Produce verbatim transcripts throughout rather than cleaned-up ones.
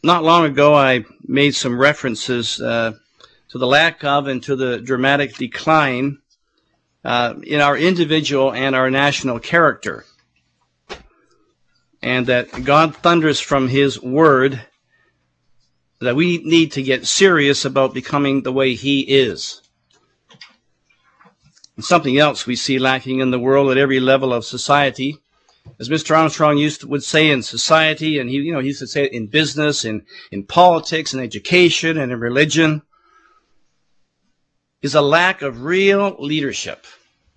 Not long ago, I made some references uh, to the lack of and to the dramatic decline uh, in our individual and our national character. And that God thunders from His Word that we need to get serious about becoming the way He is. And something else we see lacking in the world at every level of society, as Mister Armstrong used to, would say in society, and he, you know, he used to say it in business, in, in politics, in education, and in religion, is a lack of real leadership.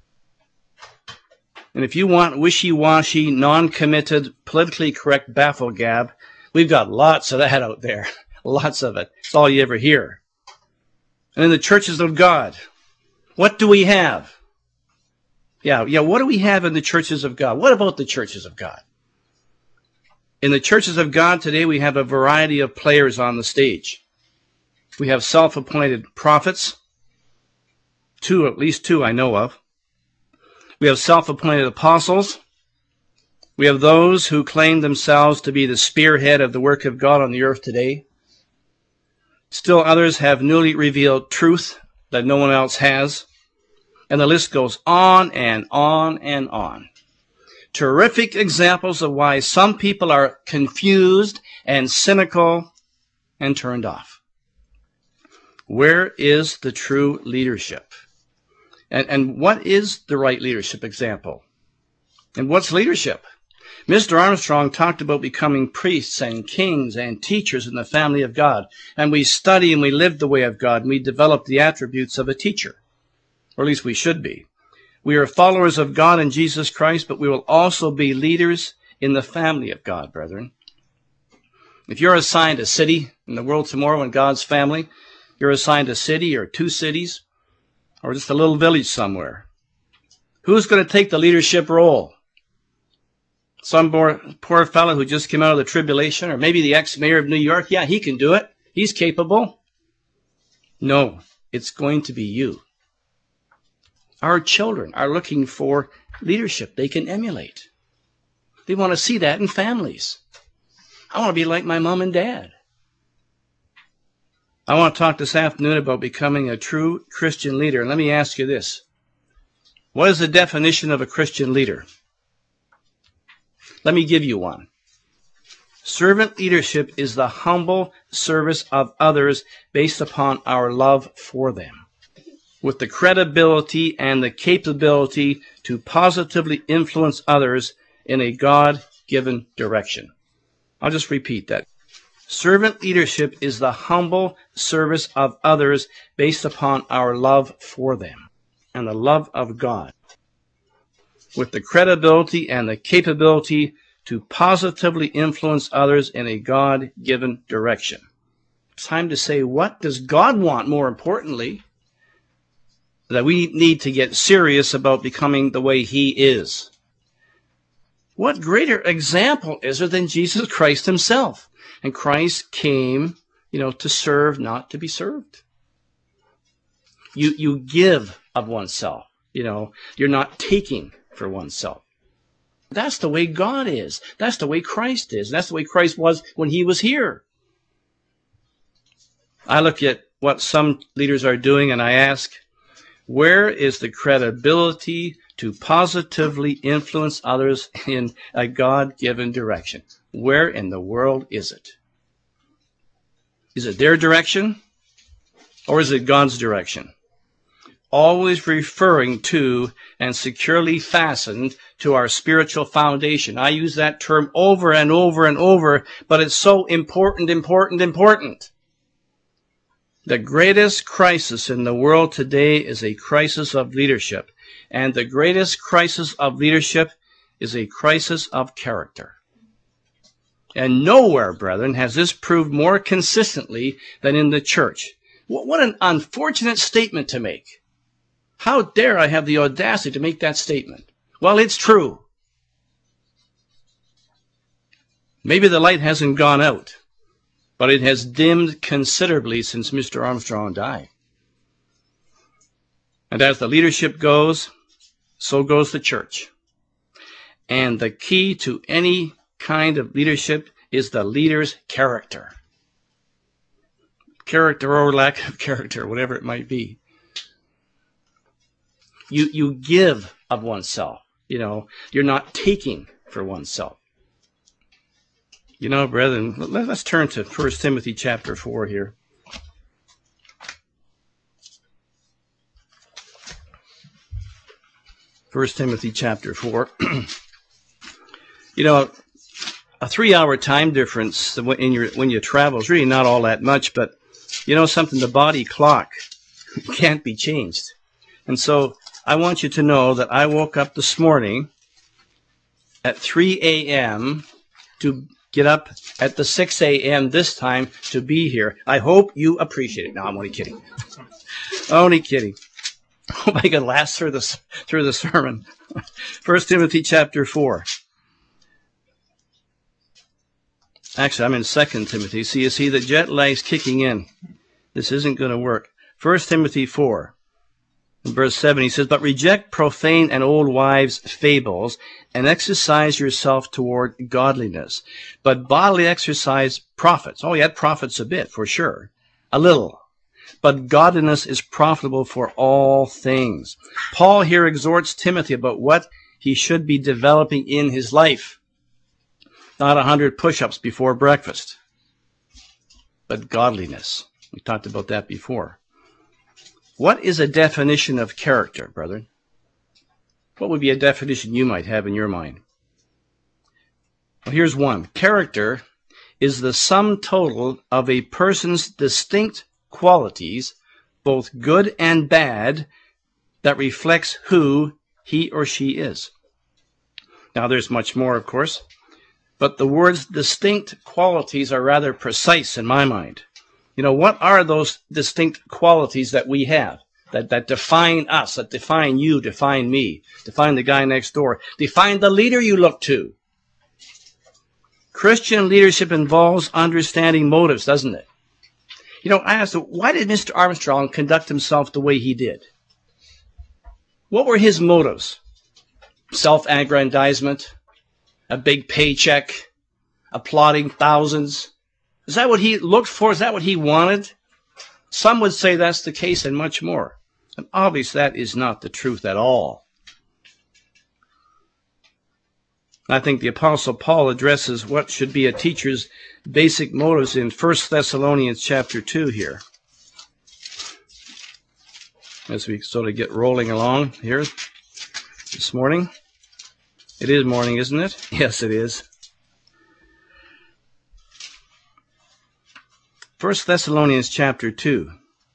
And if you want wishy-washy, non-committed, politically correct baffle-gab, we've got lots of that out there. Lots of it. It's all you ever hear. And in the churches of God, what do we have? Yeah, yeah, what do we have in the churches of God? What about the churches of God? In the churches of God today, we have a variety of players on the stage. We have self-appointed prophets, two, at least two I know of. We have self-appointed apostles. We have those who claim themselves to be the spearhead of the work of God on the earth today. Still others have newly revealed truth that no one else has. And the list goes on and on and on. Terrific examples of why some people are confused and cynical and turned off. Where is the true leadership? And, and what is the right leadership example? And what's leadership? Mister Armstrong talked about becoming priests and kings and teachers in the family of God. And we study and we live the way of God, and we develop the attributes of a teacher. Or at least we should be. We are followers of God in Jesus Christ, but we will also be leaders in the family of God, brethren. If you're assigned a city in the world tomorrow in God's family, you're assigned a city or two cities or just a little village somewhere. Who's going to take the leadership role? Some poor, poor fellow who just came out of the tribulation, or maybe the ex-mayor of New York? Yeah, he can do it. He's capable. No, it's going to be you. Our children are looking for leadership they can emulate. They want to see that in families. I want to be like my mom and dad. I want to talk this afternoon about becoming a true Christian leader. And let me ask you this. What is the definition of a Christian leader? Let me give you one. Servant leadership is the humble service of others based upon our love for them, with the credibility and the capability to positively influence others in a God-given direction. I'll just repeat that. Servant leadership is the humble service of others based upon our love for them and the love of God, with the credibility and the capability to positively influence others in a God-given direction. It's time to say, what does God want more importantly? That we need to get serious about becoming the way He is. What greater example is there than Jesus Christ Himself? And Christ came, you know, to serve, not to be served. You, you give of oneself. You know, you're not taking for oneself. That's the way God is. That's the way Christ is. That's the way Christ was when He was here. I look at what some leaders are doing and I ask, where is the credibility to positively influence others in a God-given direction? Where in the world is it? Is it their direction or is it God's direction? Always referring to and securely fastened to our spiritual foundation. I use that term over and over and over, but it's so important, important, important. The greatest crisis in the world today is a crisis of leadership. And the greatest crisis of leadership is a crisis of character. And nowhere, brethren, has this proved more consistently than in the church. What an unfortunate statement to make. How dare I have the audacity to make that statement? Well, it's true. Maybe the light hasn't gone out, but it has dimmed considerably since Mister Armstrong died. And as the leadership goes, so goes the church. And the key to any kind of leadership is the leader's character. character or lack of character, whatever it might be. You, you give of oneself. You know, you're not taking for oneself. You know, brethren, let's turn to First Timothy chapter four here. First Timothy chapter four. You know, a three-hour time difference in your, when you travel is really not all that much, but you know something, the body clock can't be changed. And so I want you to know that I woke up this morning at three a.m. to get up at the six a.m. this time to be here. I hope you appreciate it. No, I'm only kidding. Only kidding. Hope I can last through this through the sermon. First Timothy chapter four. Actually, I'm in Second Timothy. So you see the jet lag's kicking in. This isn't going to work. First Timothy four. In verse seven, he says, "But reject profane and old wives' fables, and exercise yourself toward godliness. But bodily exercise profits." Oh, yeah, it profits a bit, for sure. A little. "But godliness is profitable for all things." Paul here exhorts Timothy about what he should be developing in his life. Not a hundred push-ups before breakfast, but godliness. We talked about that before. What is a definition of character, brethren? What would be a definition you might have in your mind? Well, here's one. Character is the sum total of a person's distinct qualities, both good and bad, that reflects who he or she is. Now, there's much more, of course, but the words distinct qualities are rather precise in my mind. You know, what are those distinct qualities that we have, that, that define us, that define you, define me, define the guy next door, define the leader you look to? Christian leadership involves understanding motives, doesn't it? You know, I asked, why did Mister Armstrong conduct himself the way he did? What were his motives? Self-aggrandizement? A big paycheck? Applauding thousands? Is that what he looked for? Is that what he wanted? Some would say that's the case and much more. And obviously that is not the truth at all. I think the Apostle Paul addresses what should be a teacher's basic motives in First Thessalonians chapter two here. As we sort of get rolling along here this morning. It is morning, isn't it? Yes, it is. First Thessalonians chapter two.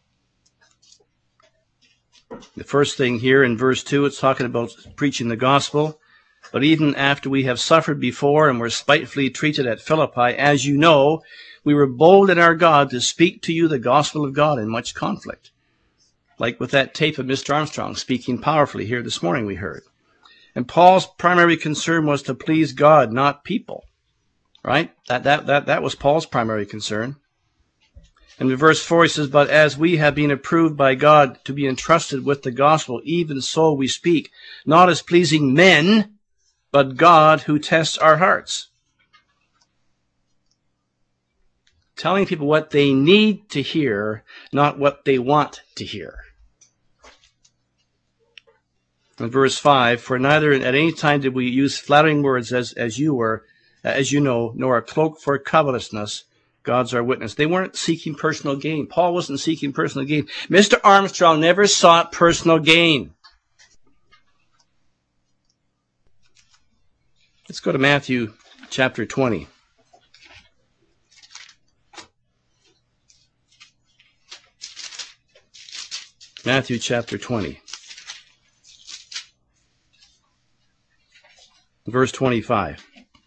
The first thing here in verse two, it's talking about preaching the gospel. "But even after we have suffered before and were spitefully treated at Philippi, as you know, we were bold in our God to speak to you the gospel of God in much conflict." Like with that tape of Mister Armstrong speaking powerfully here this morning we heard. And Paul's primary concern was to please God, not people. Right? That, that, that, that was Paul's primary concern. And in verse four he says, "But as we have been approved by God to be entrusted with the gospel, even so we speak, not as pleasing men, but God who tests our hearts." Telling people what they need to hear, not what they want to hear. In verse five, "For neither at any time did we use flattering words as, as you were, as you know, nor a cloak for covetousness. God's our witness." They weren't seeking personal gain. Paul wasn't seeking personal gain. Mister Armstrong never sought personal gain. Let's go to Matthew chapter twenty. Matthew chapter twenty. Verse twenty-five.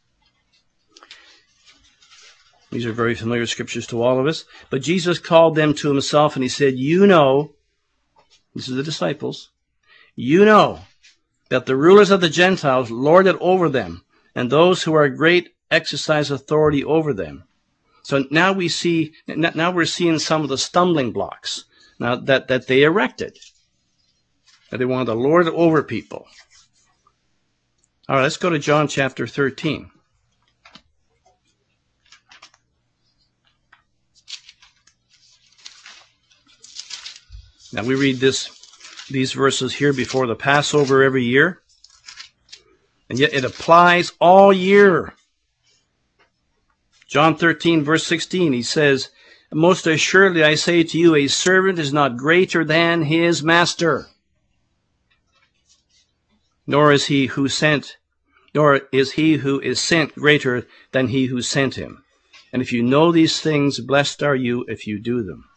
These are very familiar scriptures to all of us. "But Jesus called them to himself, and he said, you know," this is the disciples, "you know that the rulers of the Gentiles lord it over them, and those who are great exercise authority over them." So now we see, now we're seeing some of the stumbling blocks now that, that they erected. That they wanted to lord it over people. All right, let's go to John chapter thirteen. Now we read this, these verses here before the Passover every year, and yet it applies all year. John thirteen, verse sixteen, he says, most assuredly I say to you, a servant is not greater than his master, nor is he who sent, nor is he who is sent greater than he who sent him. And if you know these things, blessed are you if you do them.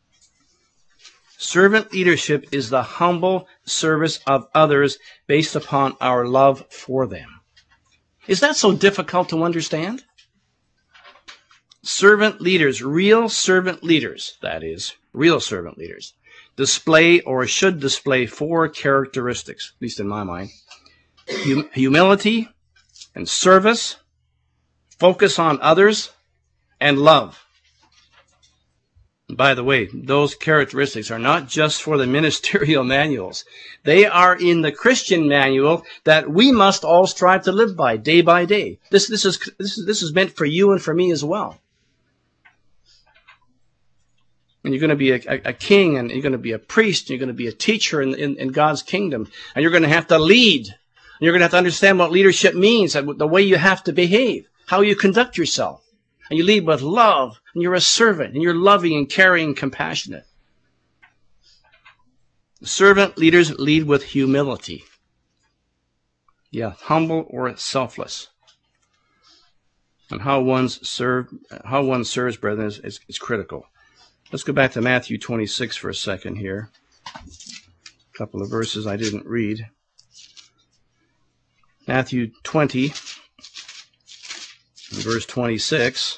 Servant leadership is the humble service of others based upon our love for them. Is that so difficult to understand? Servant leaders, real servant leaders, that is, real servant leaders, display or should display four characteristics, at least in my mind. Hum- humility and service, focus on others, and love. And by the way, those characteristics are not just for the ministerial manuals. They are in the Christian manual that we must all strive to live by day by day. This, this, is, this, is, this is meant for you and for me as well. And you're going to be a, a, a king, and you're going to be a priest, and you're going to be a teacher in, in, in God's kingdom. And you're going to have to lead. And you're going to have to understand what leadership means, and the way you have to behave, how you conduct yourself. And you lead with love, and you're a servant, and you're loving and caring and compassionate. Servant leaders lead with humility. Yeah, humble or selfless. And how one serve, how one serves, brethren, is, is, is critical. Let's go back to Matthew twenty-six for a second here. A couple of verses I didn't read. Matthew twenty, verse twenty-six.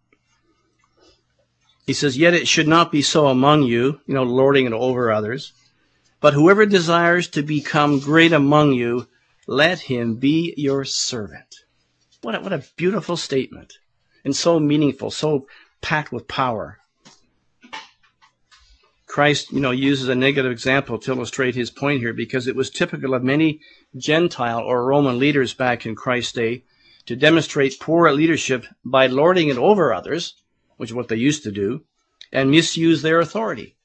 He says, yet it should not be so among you, you know, lording it over others. But whoever desires to become great among you, let him be your servant. What a, what a beautiful statement. And so meaningful, so packed with power. Christ, you know, uses a negative example to illustrate his point here, because it was typical of many Gentile or Roman leaders back in Christ's day to demonstrate poor leadership by lording it over others, which is what they used to do, and misuse their authority.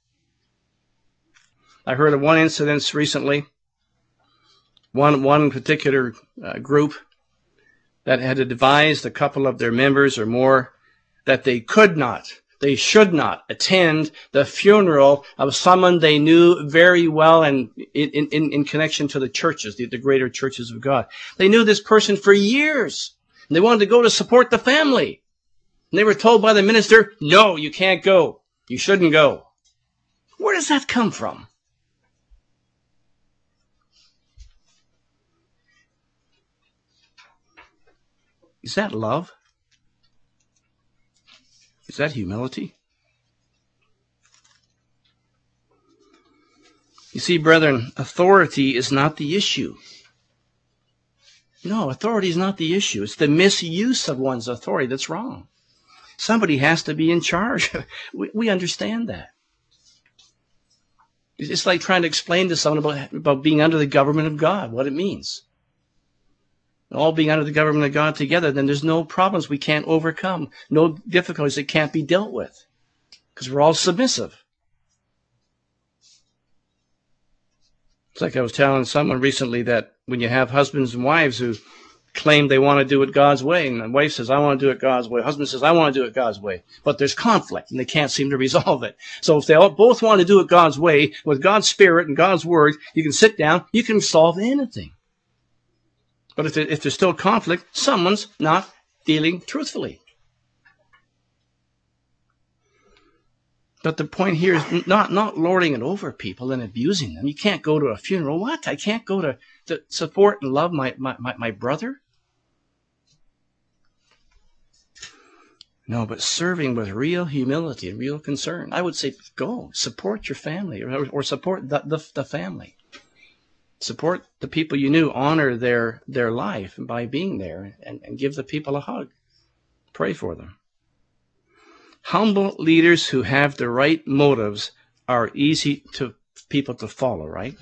I heard of one incident recently, one, one particular uh, group that had advised a couple of their members or more that they could not They should not attend the funeral of someone they knew very well and in, in, in connection to the churches, the, the greater churches of God. They knew this person for years. And they wanted to go to support the family. And they were told by the minister, no, you can't go. You shouldn't go. Where does that come from? Is that love? Is that humility? You see, brethren, authority is not the issue. No, authority is not the issue. It's the misuse of one's authority that's wrong. Somebody has to be in charge. we, we understand that. It's like trying to explain to someone about, about being under the government of God, what it means. All being under the government of God together, then there's no problems we can't overcome, no difficulties that can't be dealt with, because we're all submissive. It's like I was telling someone recently that when you have husbands and wives who claim they want to do it God's way, and the wife says, I want to do it God's way, husband says, I want to do it God's way, but there's conflict, and they can't seem to resolve it. So if they all, both want to do it God's way, with God's Spirit and God's Word, you can sit down, you can solve anything. But if, there, if there's still conflict, someone's not dealing truthfully. But the point here is not, not lording it over people and abusing them. You can't go to a funeral. What? I can't go to, to support and love my, my, my, my brother? No, but serving with real humility and real concern. I would say go. Support your family or, or support the, the, the family. Support the people you knew. Honor their, their life by being there and, and give the people a hug. Pray for them. Humble leaders who have the right motives are easy to people to follow, right?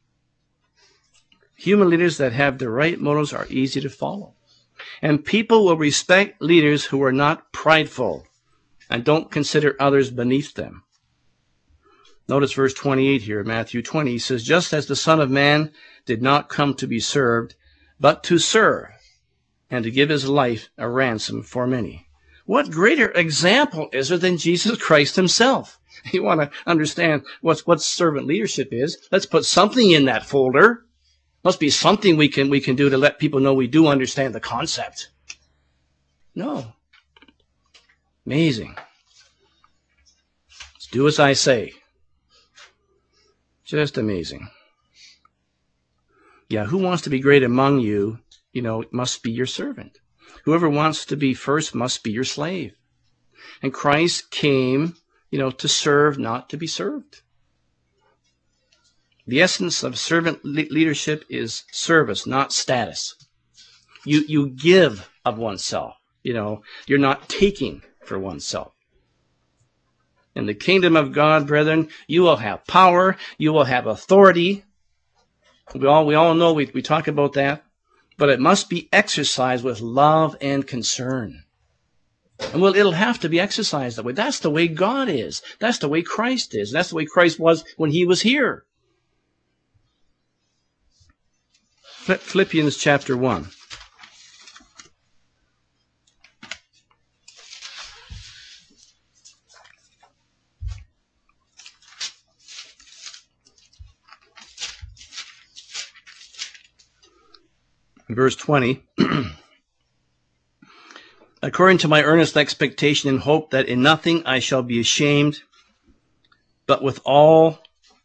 Human leaders that have the right motives are easy to follow. And people will respect leaders who are not prideful and don't consider others beneath them. Notice verse twenty-eight here, Matthew twenty. He says, just as the Son of Man did not come to be served, but to serve, and to give his life a ransom for many. What greater example is there than Jesus Christ himself? You want to understand what, what servant leadership is? Let's put something in that folder. Must be something we can, we can do to let people know we do understand the concept. No. Amazing. Let's do as I say. Just amazing. Yeah, who wants to be great among you, you know, must be your servant. Whoever wants to be first must be your slave. And Christ came, you know, to serve, not to be served. The essence of servant le- leadership is service, not status. You, you give of oneself. You know, you're not taking for oneself. In the kingdom of God, brethren, you will have power, you will have authority. We all, we all know, we, we talk about that. But it must be exercised with love and concern. And well, it'll have to be exercised that way. That's the way God is. That's the way Christ is. That's the way Christ was when he was here. Philippians chapter one. Verse twenty. According to my earnest expectation and hope that in nothing I shall be ashamed, but with all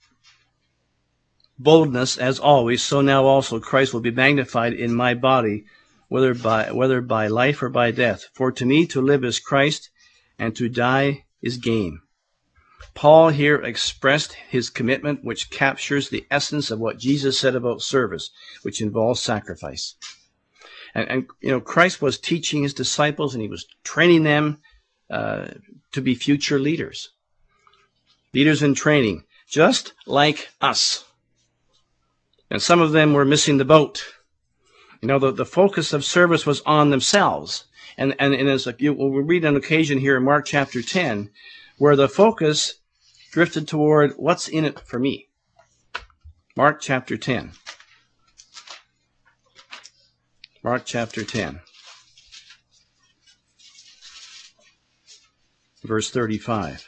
boldness as always, so now also Christ will be magnified in my body, whether by whether by life or by death. For to me to live is Christ, and to die is gain. Paul here expressed his commitment, which captures the essence of what Jesus said about service, which involves sacrifice. And, and you know, Christ was teaching his disciples, and he was training them uh, to be future leaders. Leaders in training, just like us. And some of them were missing the boat. You know, the, the focus of service was on themselves. And, and, and as a, you, we'll read an occasion here in Mark chapter ten, where the focus drifted toward what's in it for me. Mark chapter ten. Mark chapter ten. Verse thirty-five.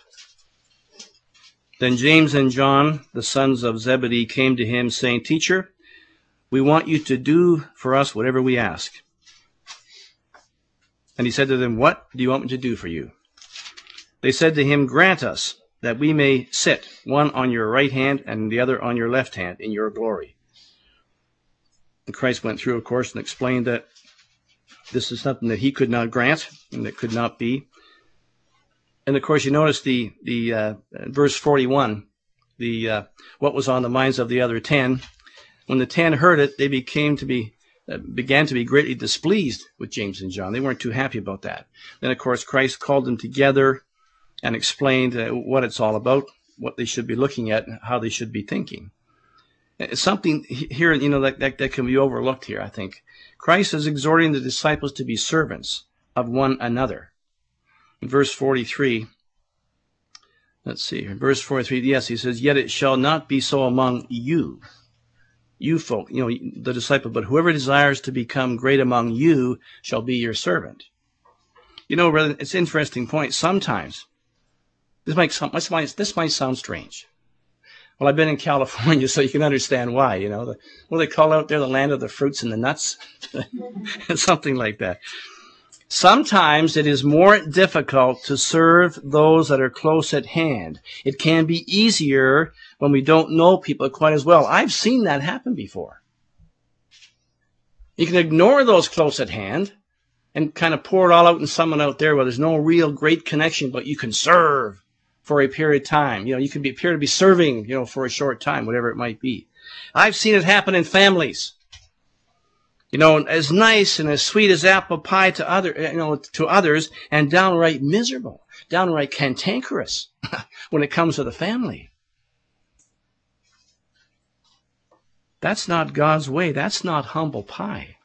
Then James and John, the sons of Zebedee, came to him, saying, Teacher, we want you to do for us whatever we ask. And he said to them, What do you want me to do for you? They said to him, Grant us that we may sit, one on your right hand and the other on your left hand, in your glory. And Christ went through, of course, and explained that this is something that he could not grant and that could not be. And of course, you notice the the uh, verse forty-one, the uh, what was on the minds of the other ten. When the ten heard it, they became to be uh, began to be greatly displeased with James and John. They weren't too happy about that. Then, of course, Christ called them together and explained uh, what it's all about, what they should be looking at, and how they should be thinking. It's something here, you know, that, that that can be overlooked here. I think Christ is exhorting the disciples to be servants of one another. In verse forty-three, let's see here. Verse forty-three, yes, he says, Yet it shall not be so among you, you folk, you know, the disciple, but whoever desires to become great among you shall be your servant. You know, brother, it's an interesting point. Sometimes, this might, this might, this might sound strange. Well, I've been in California, so you can understand why, you know. The, what do they call out there, the land of the fruits and the nuts? Something like that. Sometimes it is more difficult to serve those that are close at hand. It can be easier when we don't know people quite as well. I've seen that happen before. You can ignore those close at hand and kind of pour it all out in someone out there where there's no real great connection, but you can serve for a period of time. You know, you can be, appear to be serving, you know, for a short time, whatever it might be. I've seen it happen in families. You know, as nice and as sweet as apple pie to other, you know, to others, and downright miserable, downright cantankerous when it comes to the family. That's not God's way. That's not humble pie.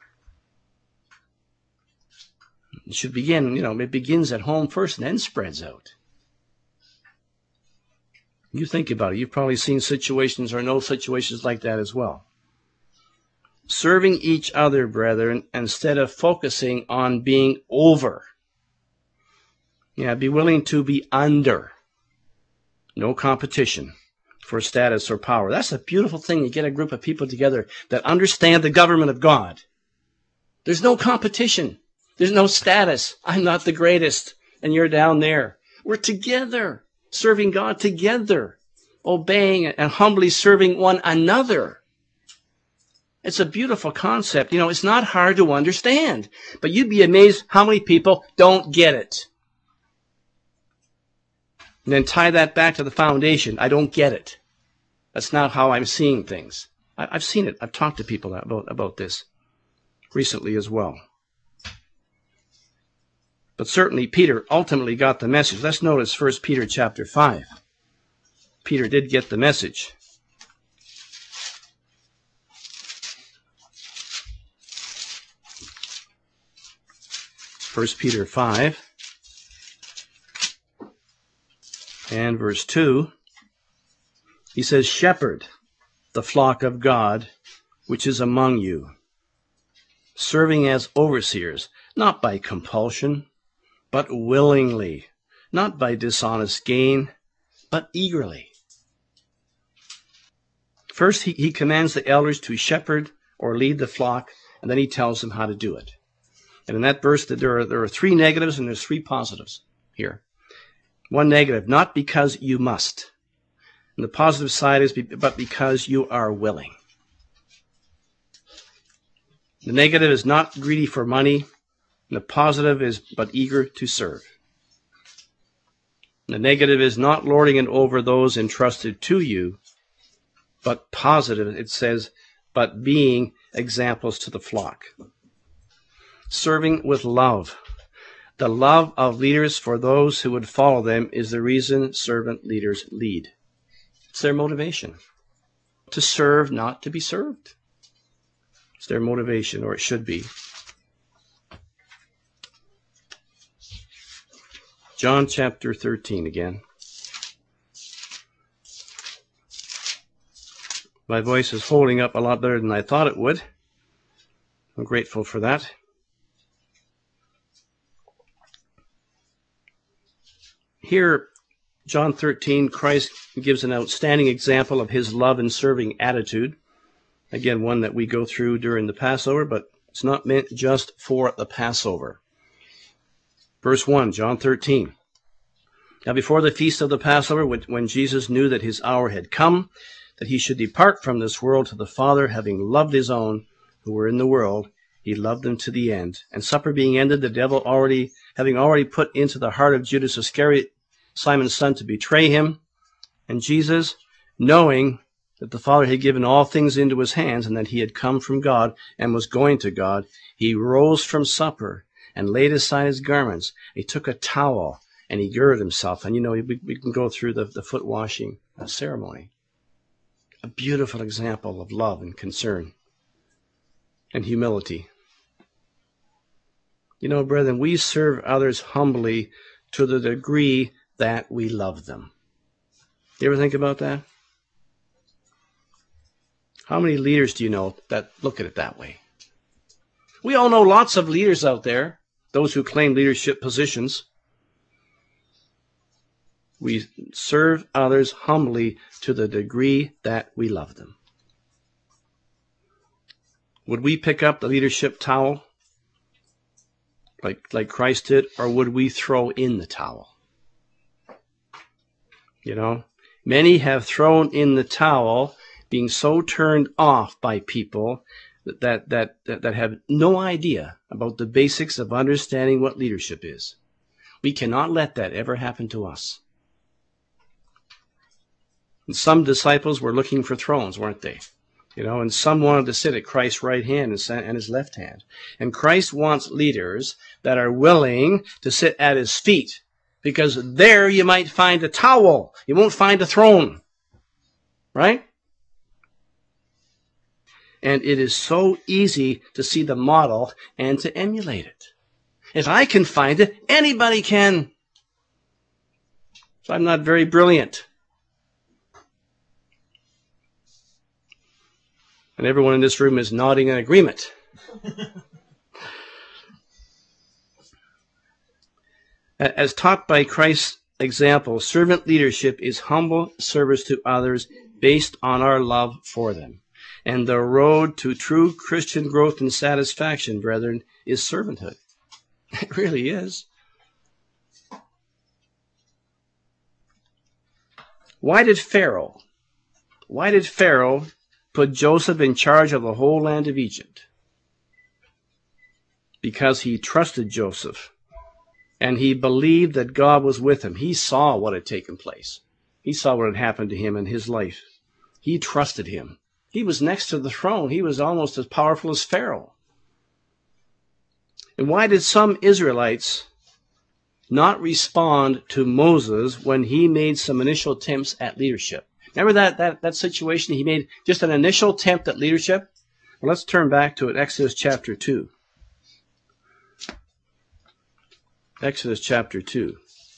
It should begin, you know, it begins at home first and then spreads out. You think about it. You've probably seen situations or know situations like that as well. Serving each other, brethren, instead of focusing on being over. Yeah, be willing to be under. No competition for status or power. That's a beautiful thing. You get a group of people together that understand the government of God. There's no competition. There's no status. I'm not the greatest, and you're down there. We're together, serving God together, obeying and humbly serving one another. It's a beautiful concept. You know, it's not hard to understand, but you'd be amazed how many people don't get it. And then tie that back to the foundation. I don't get it. That's not how I'm seeing things. I, I've seen it. I've talked to people about, about this recently as well. But certainly Peter ultimately got the message. Let's notice First Peter chapter five. Peter did get the message. First Peter five and verse two. He says, "Shepherd the flock of God which is among you, serving as overseers, not by compulsion, but willingly, not by dishonest gain, but eagerly." First, he, he commands the elders to shepherd or lead the flock, and then he tells them how to do it. And in that verse, there are, there are three negatives and there's three positives here. One negative, not because you must. And the positive side is, be, but because you are willing. The negative is not greedy for money. And the positive is, but eager to serve. The negative is not lording it over those entrusted to you, but positive, it says, but being examples to the flock. Serving with love. The love of leaders for those who would follow them is the reason servant leaders lead. It's their motivation. To serve, not to be served. It's their motivation, or it should be. John chapter thirteen again. My voice is holding up a lot better than I thought it would. I'm grateful for that. Here, John thirteen, Christ gives an outstanding example of his love and serving attitude. Again, one that we go through during the Passover, but it's not meant just for the Passover. Verse one, John thirteen. Now before the feast of the Passover, when Jesus knew that his hour had come, that he should depart from this world to the Father, having loved his own who were in the world, he loved them to the end. And supper being ended, the devil already, having already put into the heart of Judas Iscariot, Simon's son, to betray him. And Jesus, knowing that the Father had given all things into his hands, and that he had come from God and was going to God, he rose from supper and laid aside his garments. He took a towel and he girded himself. And you know, we, we can go through the, the foot washing ceremony. A beautiful example of love and concern and humility. You know, brethren, we serve others humbly to the degree that we love them. You ever think about that? How many leaders do you know that look at it that way? We all know lots of leaders out there, those who claim leadership positions. We serve others humbly to the degree that we love them. Would we pick up the leadership towel like, like Christ did, or would we throw in the towel? You know, many have thrown in the towel, being so turned off by people that, that, that, that have no idea about the basics of understanding what leadership is. We cannot let that ever happen to us. And some disciples were looking for thrones, weren't they? You know, and some wanted to sit at Christ's right hand and his left hand. And Christ wants leaders that are willing to sit at his feet, because there you might find a towel. You won't find a throne. Right? And it is so easy to see the model and to emulate it. If I can find it, anybody can. So I'm not very brilliant. And everyone in this room is nodding in agreement. As taught by Christ's example, servant leadership is humble service to others based on our love for them. And the road to true Christian growth and satisfaction, brethren, is servanthood. It really is. Why did Pharaoh, why did Pharaoh put Joseph in charge of the whole land of Egypt? Because he trusted Joseph. And he believed that God was with him. He saw what had taken place. He saw what had happened to him in his life. He trusted him. He was next to the throne. He was almost as powerful as Pharaoh. And why did some Israelites not respond to Moses when he made some initial attempts at leadership? Remember that, that, that situation? He made just an initial attempt at leadership? Well, let's turn back to it, Exodus chapter two. Exodus chapter two.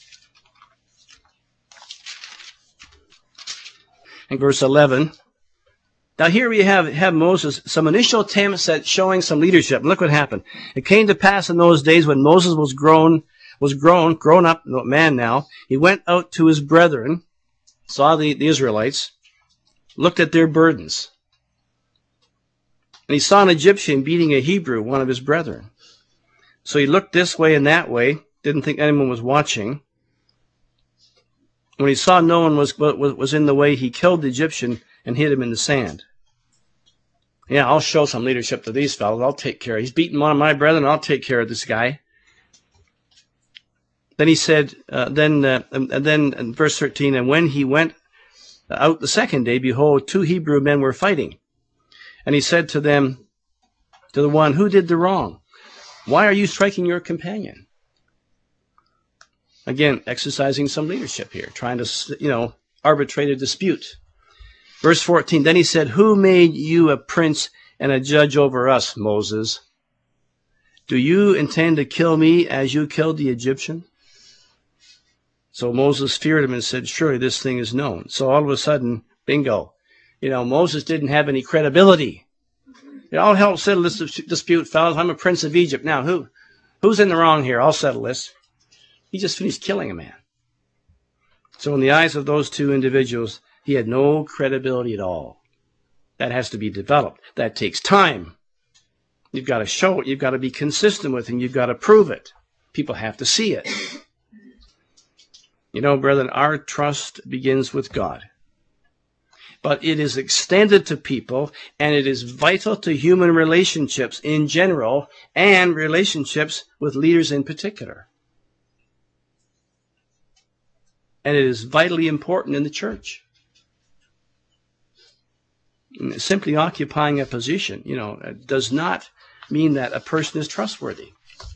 And verse eleven. Now here we have, have Moses, some initial attempts at showing some leadership. And look what happened. It came to pass in those days when Moses was grown, was grown, grown up man now, he went out to his brethren, saw the, the Israelites, looked at their burdens. And he saw an Egyptian beating a Hebrew, one of his brethren. So he looked this way and that way, didn't think anyone was watching. When he saw no one was, was, was in the way, he killed the Egyptian and hid him in the sand. Yeah, I'll show some leadership to these fellows. I'll take care. He's beating one of my brethren. I'll take care of this guy. Then he said, uh, then, uh, and then in verse thirteen, and when he went out the second day, behold, two Hebrew men were fighting. And he said to them, to the one, who did the wrong? Why are you striking your companion? Again, exercising some leadership here, trying to, you know, arbitrate a dispute. Verse fourteen, then he said, who made you a prince and a judge over us, Moses? Do you intend to kill me as you killed the Egyptian? So Moses feared him and said, surely this thing is known. So all of a sudden, bingo. You know, Moses didn't have any credibility. You know, I'll help settle this dispute, fellas. I'm a prince of Egypt. Now, who, who's in the wrong here? I'll settle this. He just finished killing a man. So in the eyes of those two individuals, he had no credibility at all. That has to be developed. That takes time. You've got to show it. You've got to be consistent with it. And you've got to prove it. People have to see it. You know, brethren, our trust begins with God. But it is extended to people, and it is vital to human relationships in general and relationships with leaders in particular. And it is vitally important in the church. Simply occupying a position, you know, does not mean that a person is trustworthy.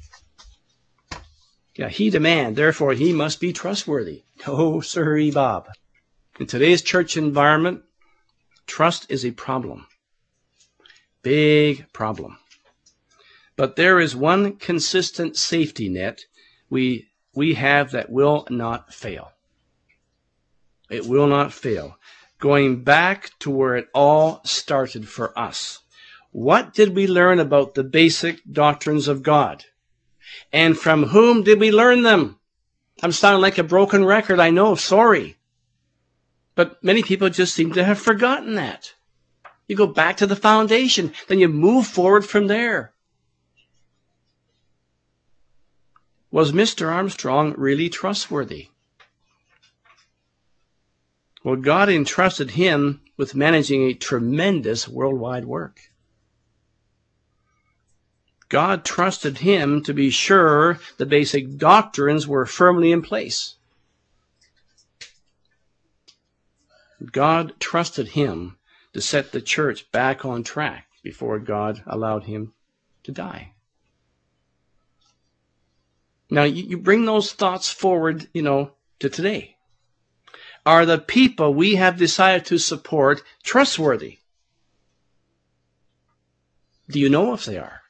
Yeah, he demand, therefore he must be trustworthy. Oh, sirree, Bob. In today's church environment, trust is a problem. Big problem. But there is one consistent safety net we, we have that will not fail. It will not fail. Going back to where it all started for us. What did we learn about the basic doctrines of God? And from whom did we learn them? I'm sounding like a broken record, I know, sorry. But many people just seem to have forgotten that. You go back to the foundation, then you move forward from there. Was Mister Armstrong really trustworthy? Well, God entrusted him with managing a tremendous worldwide work. God trusted him to be sure the basic doctrines were firmly in place. God trusted him to set the church back on track before God allowed him to die. Now, you bring those thoughts forward, you know, to today. Are the people we have decided to support trustworthy? Do you know if they are?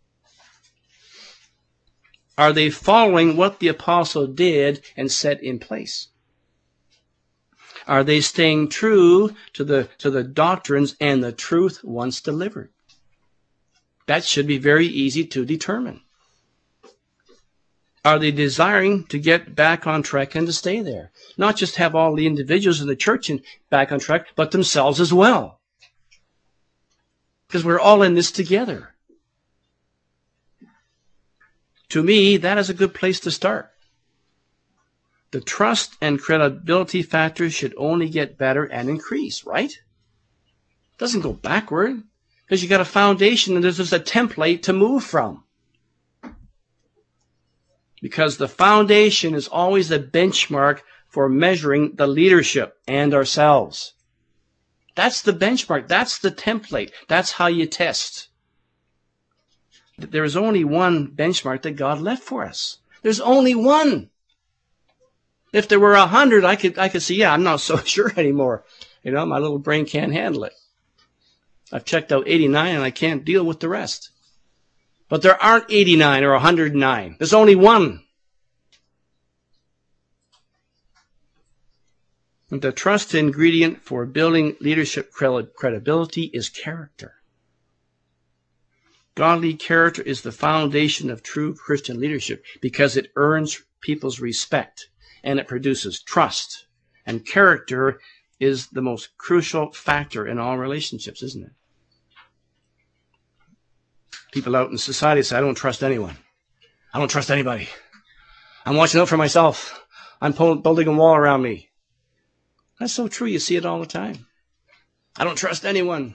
Are they following what the apostle did and set in place? Are they staying true to the, to the doctrines and the truth once delivered? That should be very easy to determine. Are they desiring to get back on track and to stay there? Not just have all the individuals in the church in, back on track, but themselves as well. Because we're all in this together. To me, that is a good place to start. The trust and credibility factors should only get better and increase, right? It doesn't go backward. Because you got a foundation and there's just a template to move from. Because the foundation is always the benchmark for measuring the leadership and ourselves. That's the benchmark. That's the template. That's how you test. There is only one benchmark that God left for us. There's only one. If there were a hundred, I could I could say, yeah, I'm not so sure anymore. You know, my little brain can't handle it. I've checked out eighty-nine and I can't deal with the rest. But there aren't eighty-nine or one hundred nine. There's only one. And the trust ingredient for building leadership credibility is character. Godly character is the foundation of true Christian leadership because it earns people's respect and it produces trust. And character is the most crucial factor in all relationships, isn't it? People out in society say, I don't trust anyone. I don't trust anybody. I'm watching out for myself. I'm building a wall around me. That's so true. You see it all the time. I don't trust anyone.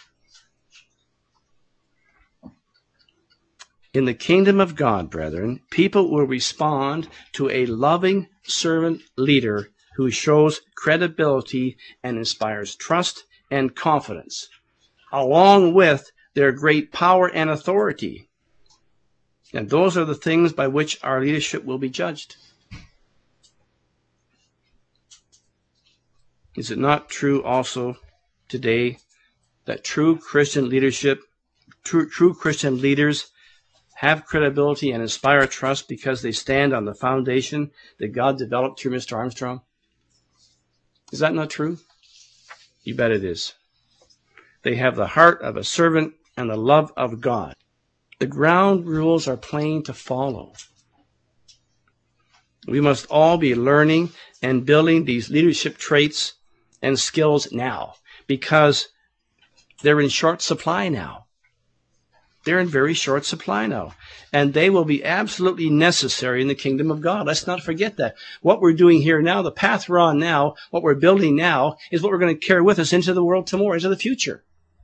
In the kingdom of God, brethren, people will respond to a loving servant leader who shows credibility and inspires trust and confidence, along with their great power and authority. And those are the things by which our leadership will be judged. Is it not true also today that true Christian leadership, true, true Christian leaders have credibility and inspire trust because they stand on the foundation that God developed through Mister Armstrong? Is that not true? You bet it is. They have the heart of a servant and the love of God. The ground rules are plain to follow. We must all be learning and building these leadership traits and skills now because they're in short supply now. They're in very short supply now. And they will be absolutely necessary in the kingdom of God. Let's not forget that. What we're doing here now, the path we're on now, what we're building now, is what we're going to carry with us into the world tomorrow, into the future.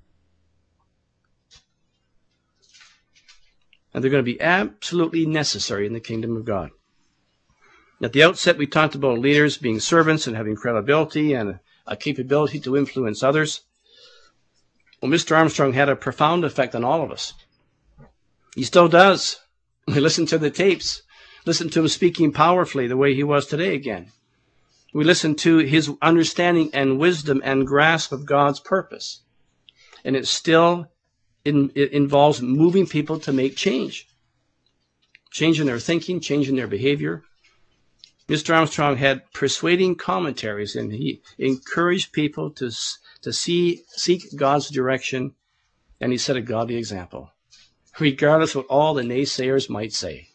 And they're going to be absolutely necessary in the kingdom of God. At the outset, we talked about leaders being servants and having credibility and a capability to influence others. Well, Mister Armstrong had a profound effect on all of us. He still does. We listen to the tapes. Listen to him speaking powerfully the way he was today again. We listen to his understanding and wisdom and grasp of God's purpose. And it still in, it involves moving people to make change. Changing their thinking, changing their behavior. Mister Armstrong had persuading commentaries, and he encouraged people to, to see, seek God's direction, and he set a godly example, regardless of what all the naysayers might say.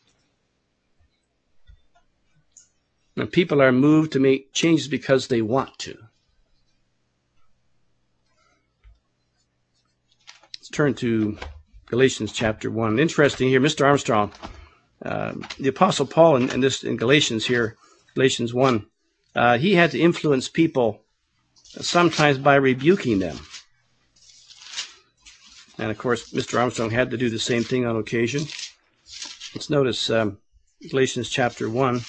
And people are moved to make changes because they want to. Let's turn to Galatians chapter one. Interesting here, Mister Armstrong, uh, the Apostle Paul in, in this in Galatians here, Galatians one, uh, he had to influence people sometimes by rebuking them. And of course, Mister Armstrong had to do the same thing on occasion. Let's notice um, Galatians chapter one.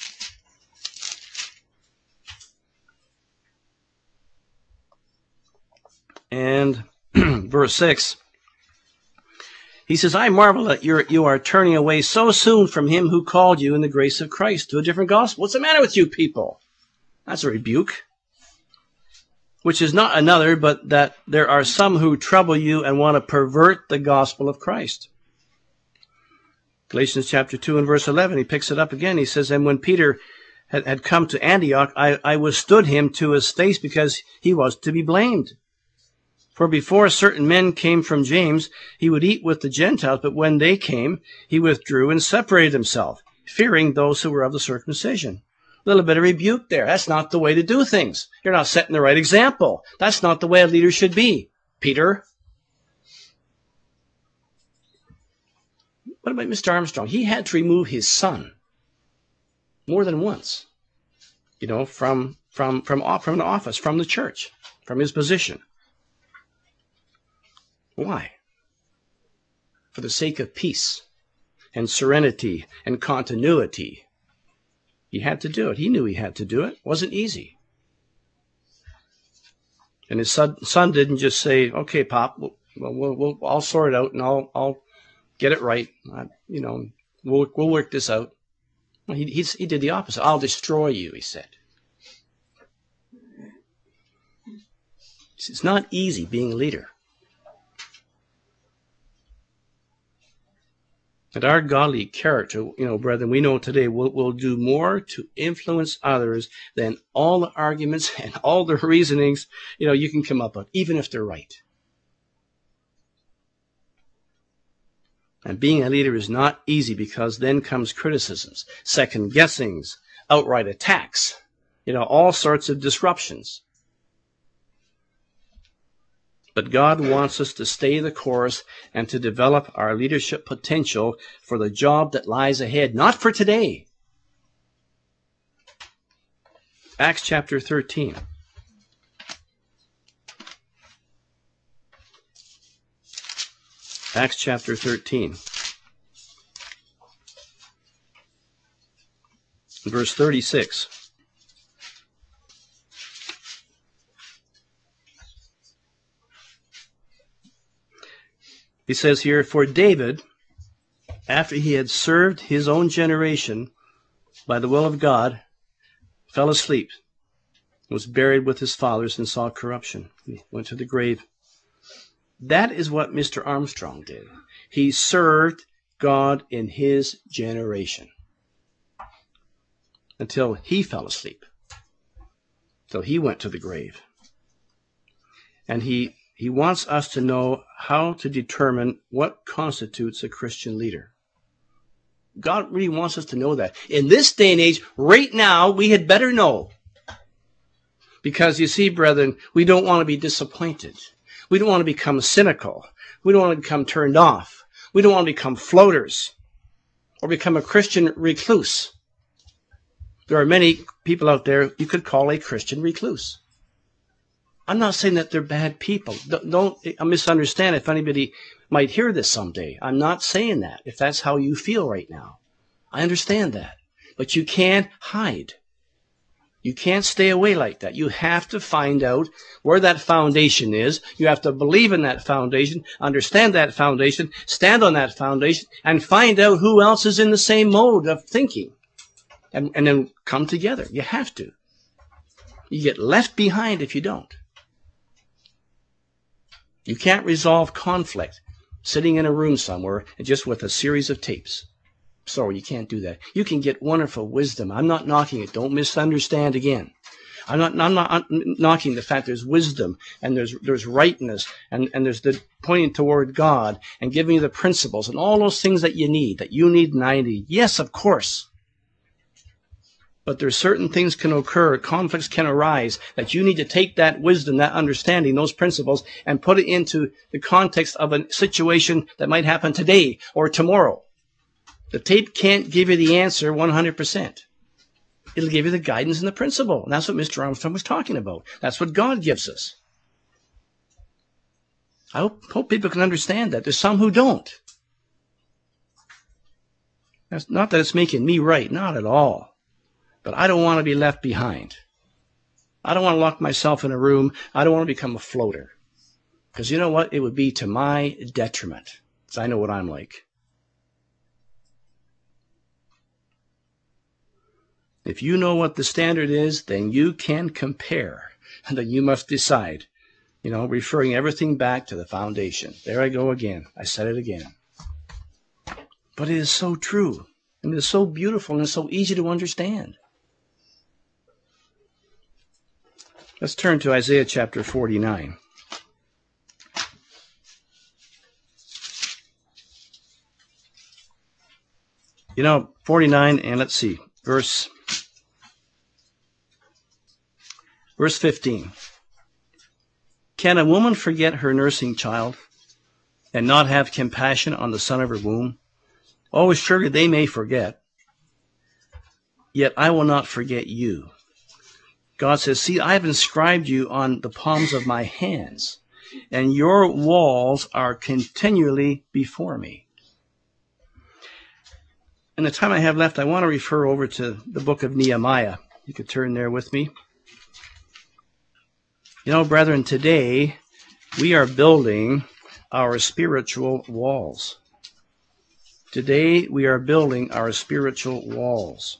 And verse six. He says, I marvel that you're, you are turning away so soon from him who called you in the grace of Christ to a different gospel. What's the matter with you people? That's a rebuke. Which is not another, but that there are some who trouble you and want to pervert the gospel of Christ. Galatians chapter two and verse eleven, he picks it up again. He says, and when Peter had, had come to Antioch, I, I withstood him to his face because he was to be blamed. For before certain men came from James, he would eat with the Gentiles, but when they came, he withdrew and separated himself, fearing those who were of the circumcision. A little bit of rebuke there. That's not the way to do things. You're not setting the right example. That's not the way a leader should be, Peter. What about Mister Armstrong? He had to remove his son more than once, you know, from from from from the office, from the church, from his position. Why? For the sake of peace and serenity and continuity. He had to do it. He knew he had to do it. It wasn't easy. And his son, son didn't just say, "Okay, Pop, we'll, we'll, we'll, I'll sort it out and I'll I'll get it right. I, you know, we'll we'll work this out." Well, he he's, he did the opposite. "I'll destroy you," he said. It's not easy being a leader. And our godly character, you know, brethren, we know today will, will do more to influence others than all the arguments and all the reasonings, you know, you can come up with, even if they're right. And being a leader is not easy because then comes criticisms, second guessings, outright attacks, you know, all sorts of disruptions. But God wants us to stay the course and to develop our leadership potential for the job that lies ahead, not for today. Acts chapter thirteen. Acts chapter thirteen. Verse thirty-six. He says here, "For David, after he had served his own generation by the will of God, fell asleep, was buried with his fathers, and saw corruption." He went to the grave. That is what Mister Armstrong did. He served God in his generation until he fell asleep, until he went to the grave. And he He wants us to know how to determine what constitutes a Christian leader. God really wants us to know that. In this day and age, right now, we had better know. Because you see, brethren, we don't want to be disappointed. We don't want to become cynical. We don't want to become turned off. We don't want to become floaters or become a Christian recluse. There are many people out there you could call a Christian recluse. I'm not saying that they're bad people. Don't, don't misunderstand if anybody might hear this someday. I'm not saying that, if that's how you feel right now. I understand that. But you can't hide. You can't stay away like that. You have to find out where that foundation is. You have to believe in that foundation, understand that foundation, stand on that foundation, and find out who else is in the same mode of thinking. And, and then come together. You have to. You get left behind if you don't. You can't resolve conflict sitting in a room somewhere and just with a series of tapes. Sorry, you can't do that. You can get wonderful wisdom. I'm not knocking it. Don't misunderstand again. I'm not, I'm not knocking the fact there's wisdom and there's there's rightness and, and there's the pointing toward God and giving you the principles and all those things that you need, that you need and I need. Yes, of course. But there's certain things can occur, conflicts can arise, that you need to take that wisdom, that understanding, those principles, and put it into the context of a situation that might happen today or tomorrow. The tape can't give you the answer one hundred percent. It'll give you the guidance and the principle. And that's what Mister Armstrong was talking about. That's what God gives us. I hope, hope people can understand that. There's some who don't. That's not that it's making me right, not at all. But I don't want to be left behind. I don't want to lock myself in a room. I don't want to become a floater. Because you know what? It would be to my detriment. Because I know what I'm like. If you know what the standard is, then you can compare. And then you must decide. You know, referring everything back to the foundation. There I go again. I said it again. But it is so true. And it is so beautiful and it's so easy to understand. Let's turn to Isaiah chapter forty-nine. You know, forty-nine, and let's see, verse, verse fifteen. Can a woman forget her nursing child and not have compassion on the son of her womb? Oh, surely they may forget. Yet I will not forget you. God says, see, I have inscribed you on the palms of my hands, and your walls are continually before me. In the time I have left, I want to refer over to the book of Nehemiah. You could turn there with me. You know, brethren, today we are building our spiritual walls. Today we are building our spiritual walls.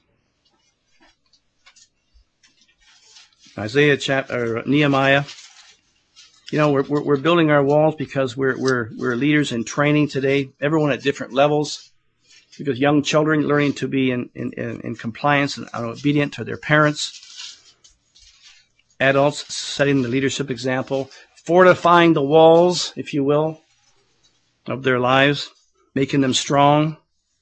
Isaiah chapter, Nehemiah. You know, we're, we're we're building our walls because we're we're we're leaders in training today. Everyone at different levels. Because young children learning to be in in, in compliance and obedient to their parents. Adults setting the leadership example, fortifying the walls, if you will, of their lives, making them strong.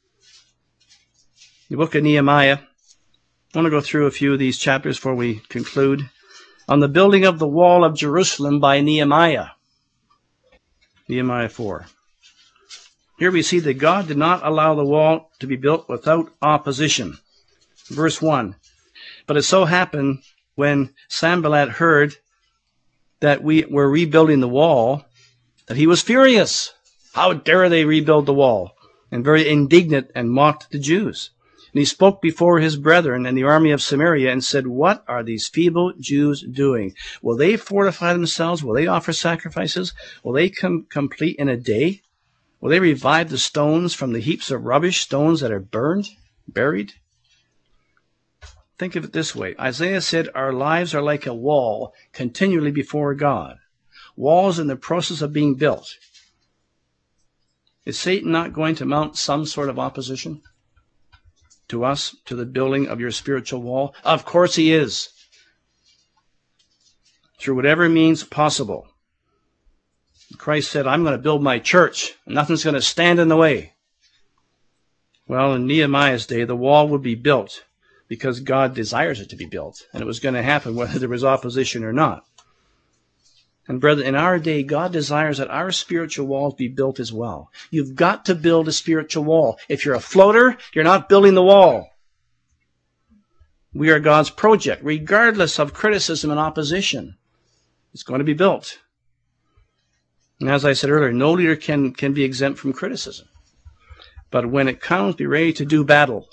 The book of Nehemiah. I want to go through a few of these chapters before we conclude. On the building of the wall of Jerusalem by Nehemiah. Nehemiah four. Here we see that God did not allow the wall to be built without opposition. Verse one. But it so happened when Sanballat heard that we were rebuilding the wall, that he was furious. How dare they rebuild the wall? And very indignant and mocked the Jews. And he spoke before his brethren and the army of Samaria and said, what are these feeble Jews doing? Will they fortify themselves? Will they offer sacrifices? Will they come complete in a day? Will they revive the stones from the heaps of rubbish, stones that are burned, buried? Think of it this way. Isaiah said, our lives are like a wall continually before God. Walls in the process of being built. Is Satan not going to mount some sort of opposition to us, to the building of your spiritual wall? Of course he is. Through whatever means possible. Christ said, I'm going to build my church, and nothing's going to stand in the way. Well, in Nehemiah's day, the wall would be built because God desires it to be built, and it was going to happen whether there was opposition or not. And brethren, in our day, God desires that our spiritual walls be built as well. You've got to build a spiritual wall. If you're a floater, you're not building the wall. We are God's project, regardless of criticism and opposition. It's going to be built. And as I said earlier, no leader can, can be exempt from criticism. But when it comes, be ready to do battle.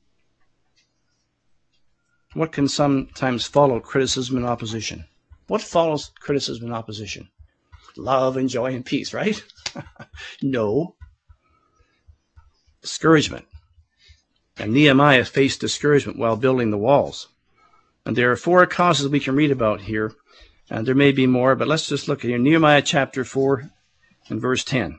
What can sometimes follow criticism and opposition? What follows criticism and opposition? Love and joy and peace, right? No. Discouragement. And Nehemiah faced discouragement while building the walls. And there are four causes we can read about here. And there may be more, but let's just look at here. Nehemiah chapter four and verse ten.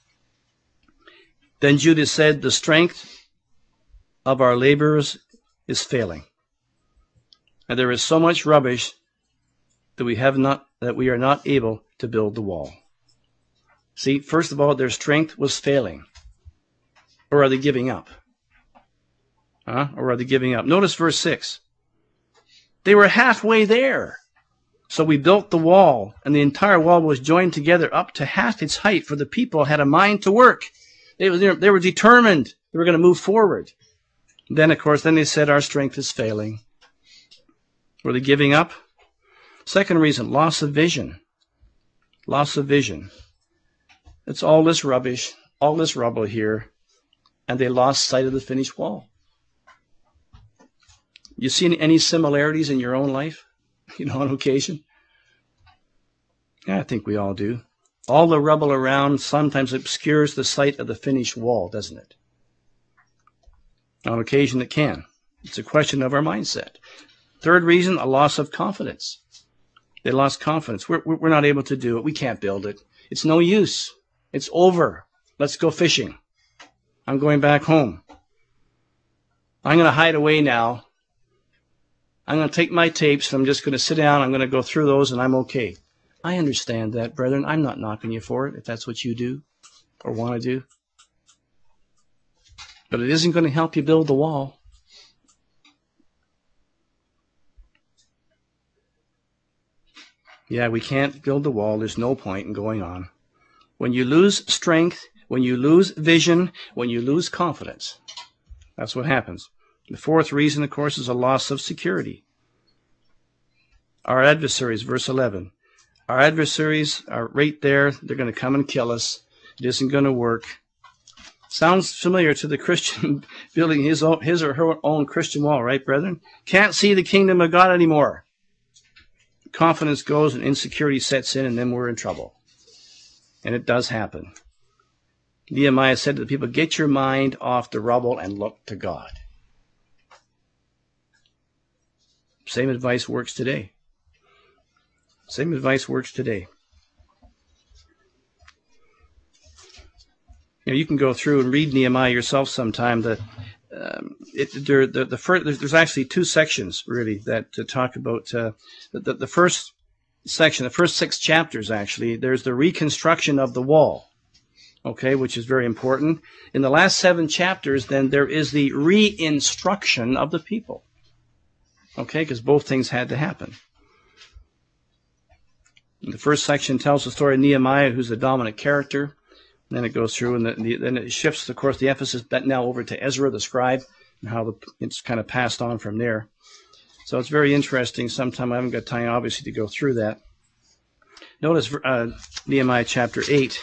Then Judah said, the strength of our laborers is failing. And there is so much rubbish that we have not, that we are not able to build the wall. See, first of all, their strength was failing. Or are they giving up? Huh? Or are they giving up? Notice verse six. They were halfway there. So we built the wall, and the entire wall was joined together up to half its height, for the people had a mind to work. They were, they were determined. They were going to move forward. Then, of course, then they said, our strength is failing. Were they giving up? Second reason, loss of vision. Loss of vision. It's all this rubbish, all this rubble here, and they lost sight of the finished wall. You see any similarities in your own life? You know, on occasion? Yeah, I think we all do. All the rubble around sometimes obscures the sight of the finished wall, doesn't it? On occasion it can. It's a question of our mindset. Third reason, a loss of confidence. They lost confidence. We're, we're not able to do it. We can't build it. It's no use. It's over. Let's go fishing. I'm going back home. I'm going to hide away now. I'm going to take my tapes and I'm just going to sit down. I'm going to go through those and I'm okay. I understand that, brethren. I'm not knocking you for it if that's what you do or want to do. But it isn't going to help you build the wall. Yeah, we can't build the wall. There's no point in going on. When you lose strength, when you lose vision, when you lose confidence, that's what happens. The fourth reason, of course, is a loss of security. Our adversaries, verse eleven. Our adversaries are right there. They're going to come and kill us. It isn't going to work. Sounds familiar to the Christian building his own, his or her own Christian wall, right, brethren? Can't see the kingdom of God anymore. Confidence goes and insecurity sets in, and then we're in trouble. And it does happen. Nehemiah said to the people, get your mind off the rubble and look to God. Same advice works today. Same advice works today. You know, you can go through and read Nehemiah yourself sometime. The, um, it, there, the, the first, there's actually two sections, really, that to talk about. Uh, the, the first section, the first six chapters, actually, there's the reconstruction of the wall, okay, which is very important. In the last seven chapters, then, there is the re-instruction of the people, okay, because both things had to happen. The first section tells the story of Nehemiah, who's the dominant character. And then it goes through, and the, the, then it shifts, of course, the emphasis now over to Ezra, the scribe, and how the, it's kind of passed on from there. So it's very interesting. Sometime I haven't got time, obviously, to go through that. Notice uh, Nehemiah chapter eight.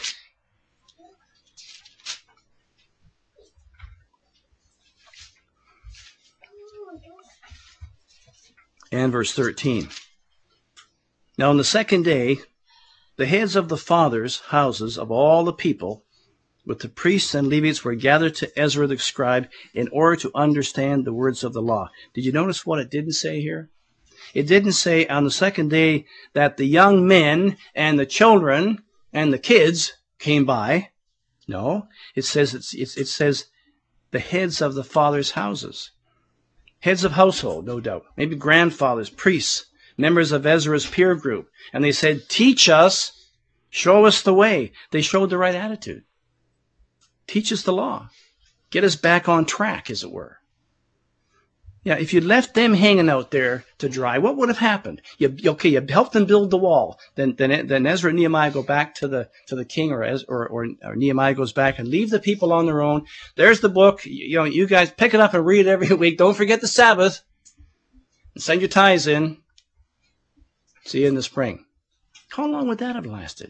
And verse thirteen. Now on the second day, the heads of the fathers' houses of all the people, with the priests and Levites, were gathered to Ezra the scribe in order to understand the words of the law. Did you notice what it didn't say here? It didn't say on the second day that the young men and the children and the kids came by. No, it says it's, it's, it says the heads of the fathers' houses. Heads of household, no doubt. Maybe grandfathers, priests, members of Ezra's peer group. And they said, teach us, show us the way. They showed the right attitude. Teach us the law. Get us back on track, as it were. Yeah, if you'd left them hanging out there to dry, what would have happened? You, okay, you helped them build the wall. Then, then, then Ezra and Nehemiah go back to the to the king, or, or, or, or Nehemiah goes back and leave the people on their own. There's the book. You, you know, you guys pick it up and read it every week. Don't forget the Sabbath. And send your tithes in. See you in the spring. How long would that have lasted?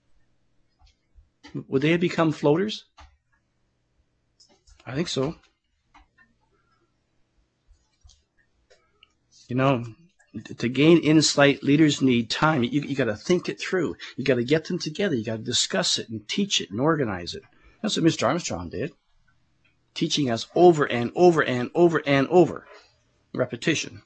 Would they have become floaters? I think so. You know, to gain insight, leaders need time. You, you got to think it through. You got to get them together. You got to discuss it and teach it and organize it. That's what Mister Armstrong did. Teaching us over and over and over and over. Repetition.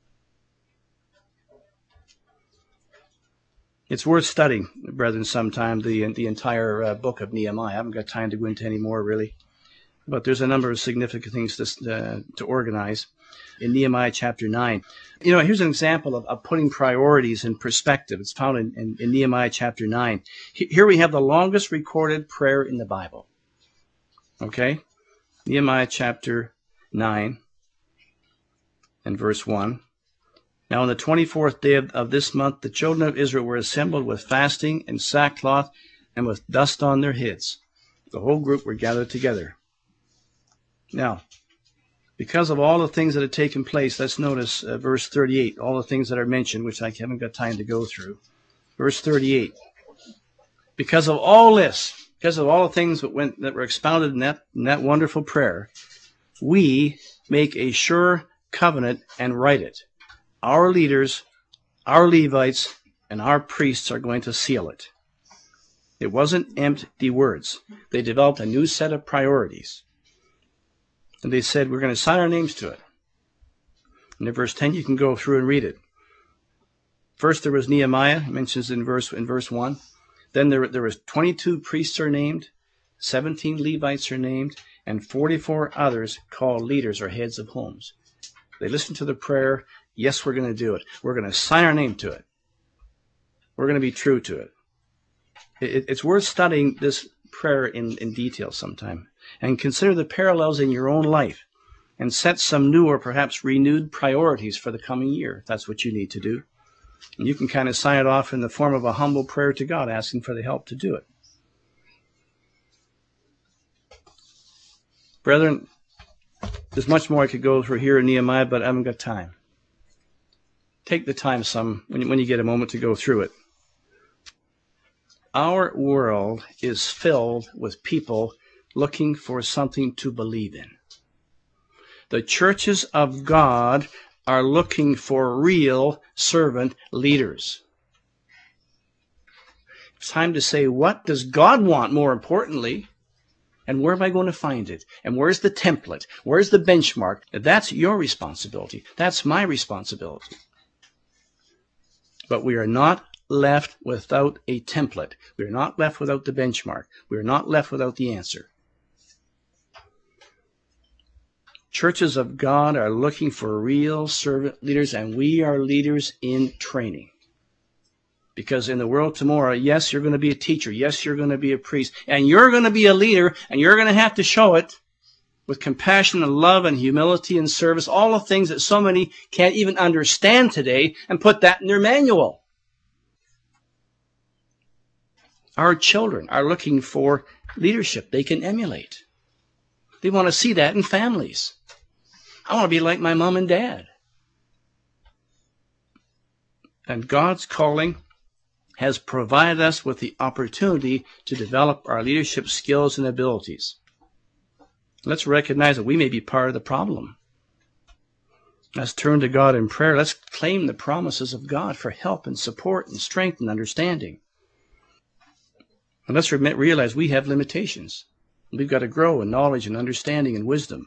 It's worth studying, brethren, sometime, the, the entire uh, book of Nehemiah. I haven't got time to go into any more, really. But there's a number of significant things to, uh, to organize in Nehemiah chapter nine. You know, here's an example of, of putting priorities in perspective. It's found in, in, in Nehemiah chapter nine. Here we have the longest recorded prayer in the Bible. Okay? Nehemiah chapter nine and verse one. Now on the twenty-fourth day of, of this month, the children of Israel were assembled with fasting and sackcloth and with dust on their heads. The whole group were gathered together. Now, because of all the things that had taken place, let's notice uh, verse thirty-eight, all the things that are mentioned, which I haven't got time to go through. Verse thirty-eight. Because of all this, because of all the things that, went, that were expounded in that, in that wonderful prayer, we make a sure covenant and write it. Our leaders, our Levites, and our priests are going to seal it. It wasn't empty words. They developed a new set of priorities. And they said, we're going to sign our names to it. And in verse ten, you can go through and read it. First, there was Nehemiah, it mentions in verse in verse one. Then there, there was twenty-two priests are named, seventeen Levites are named, and forty-four others called leaders or heads of homes. They listened to the prayer. Yes, we're going to do it. We're going to sign our name to it. We're going to be true to it. it it's worth studying this prayer in, in detail sometime, and consider the parallels in your own life, and set some new or perhaps renewed priorities for the coming year. If that's what you need to do. And you can kind of sign it off in the form of a humble prayer to God, asking for the help to do it. Brethren, there's much more I could go through here in Nehemiah, but I haven't got time. Take the time some when you, when you get a moment to go through it. Our world is filled with people looking for something to believe in. The churches of God are looking for real servant leaders. It's time to say, what does God want more importantly? And where am I going to find it? And where's the template? Where's the benchmark? That's your responsibility. That's my responsibility. But we are not left without a template. We are not left without the benchmark. We are not left without the answer. Churches of God are looking for real servant leaders, and we are leaders in training. Because in the world tomorrow, yes, you're going to be a teacher. Yes, you're going to be a priest. And you're going to be a leader, and you're going to have to show it with compassion and love and humility and service, all the things that so many can't even understand today, and put that in their manual. Our children are looking for leadership they can emulate. They want to see that in families. I want to be like my mom and dad. And God's calling has provided us with the opportunity to develop our leadership skills and abilities. Let's recognize that we may be part of the problem. Let's turn to God in prayer. Let's claim the promises of God for help and support and strength and understanding. And let's realize we have limitations. We've got to grow in knowledge and understanding and wisdom.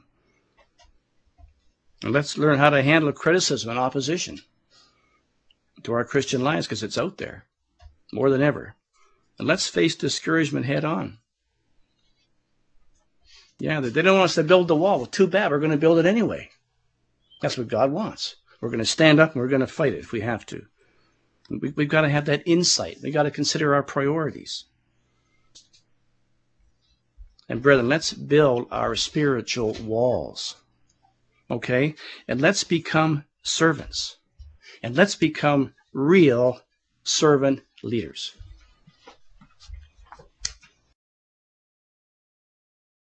And let's learn how to handle criticism and opposition to our Christian lives, because it's out there more than ever. And let's face discouragement head on. Yeah, they don't want us to build the wall. Well, too bad. We're going to build it anyway. That's what God wants. We're going to stand up and we're going to fight it if we have to. We've got to have that insight. We've got to consider our priorities. And brethren, let's build our spiritual walls. Okay? And let's become servants. And let's become real servant leaders.